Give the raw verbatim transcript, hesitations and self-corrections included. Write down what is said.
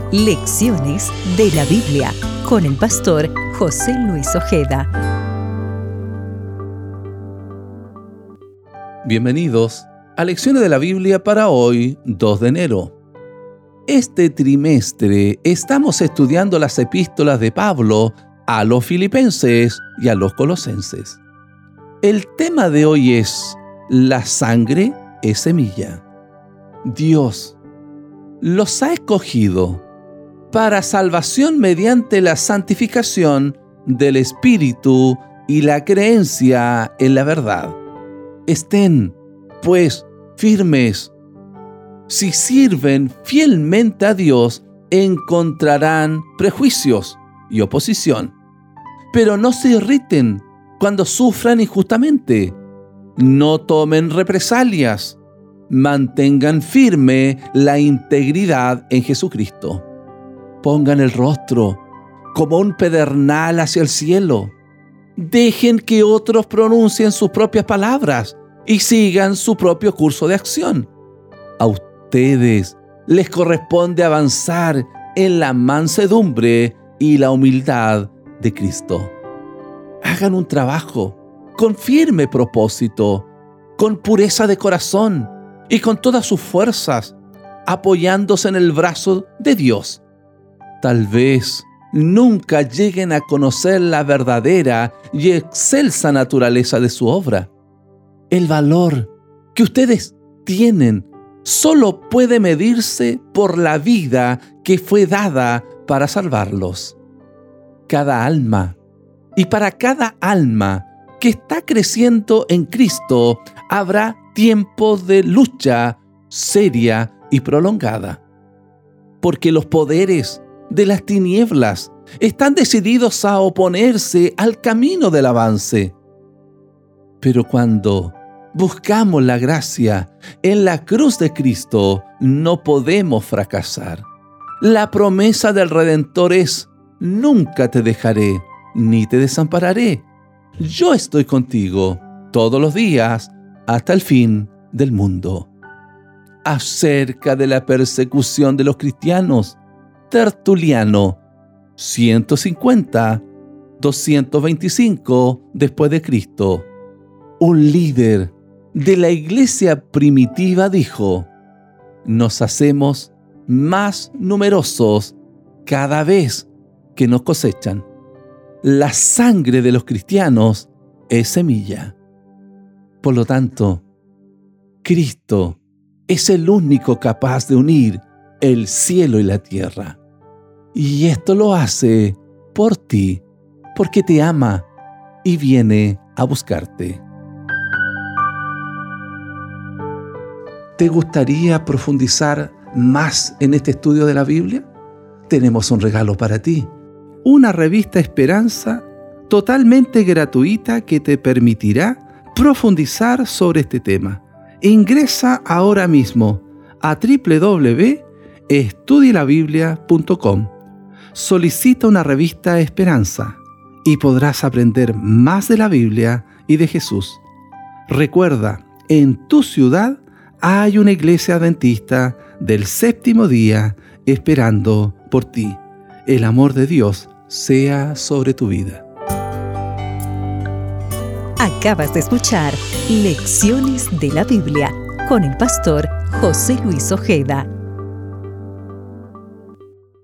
Lecciones de la Biblia con el pastor José Luis Ojeda. Bienvenidos a Lecciones de la Biblia para hoy, dos de enero. Este trimestre estamos estudiando las epístolas de Pablo a los filipenses y a los colosenses. El tema de hoy es: la sangre es semilla. Dios los ha escogido para salvación mediante la santificación del Espíritu y la creencia en la verdad. Estén, pues, firmes. Si sirven fielmente a Dios, encontrarán prejuicios y oposición. Pero no se irriten cuando sufran injustamente. No tomen represalias. Mantengan firme la integridad en Jesucristo. Pongan el rostro como un pedernal hacia el cielo. Dejen que otros pronuncien sus propias palabras y sigan su propio curso de acción. A ustedes les corresponde avanzar en la mansedumbre y la humildad de Cristo. Hagan un trabajo con firme propósito, con pureza de corazón y con todas sus fuerzas, apoyándose en el brazo de Dios. Tal vez nunca lleguen a conocer la verdadera y excelsa naturaleza de su obra. El valor que ustedes tienen solo puede medirse por la vida que fue dada para salvarlos. Cada alma, y para cada alma que está creciendo en Cristo, habrá tiempos de lucha seria y prolongada. Porque los poderes de las tinieblas están decididos a oponerse al camino del avance. Pero cuando buscamos la gracia en la cruz de Cristo, no podemos fracasar. La promesa del Redentor es: nunca te dejaré ni te desampararé. Yo estoy contigo todos los días hasta el fin del mundo. Acerca de la persecución de los cristianos, Tertuliano, ciento cincuenta, doscientos veinticinco después de Cristo. Un líder de la iglesia primitiva dijo: nos hacemos más numerosos cada vez que nos cosechan. La sangre de los cristianos es semilla. Por lo tanto, Cristo es el único capaz de unir el cielo y la tierra. Y esto lo hace por ti, porque te ama y viene a buscarte. ¿Te gustaría profundizar más en este estudio de la Biblia? Tenemos un regalo para ti. Una revista Esperanza totalmente gratuita que te permitirá profundizar sobre este tema. Ingresa ahora mismo a doble u doble u doble u punto estudie la biblia punto com. Solicita una revista Esperanza y podrás aprender más de la Biblia y de Jesús. Recuerda, en tu ciudad hay una iglesia adventista del séptimo día esperando por ti. El amor de Dios sea sobre tu vida. Acabas de escuchar Lecciones de la Biblia con el pastor José Luis Ojeda.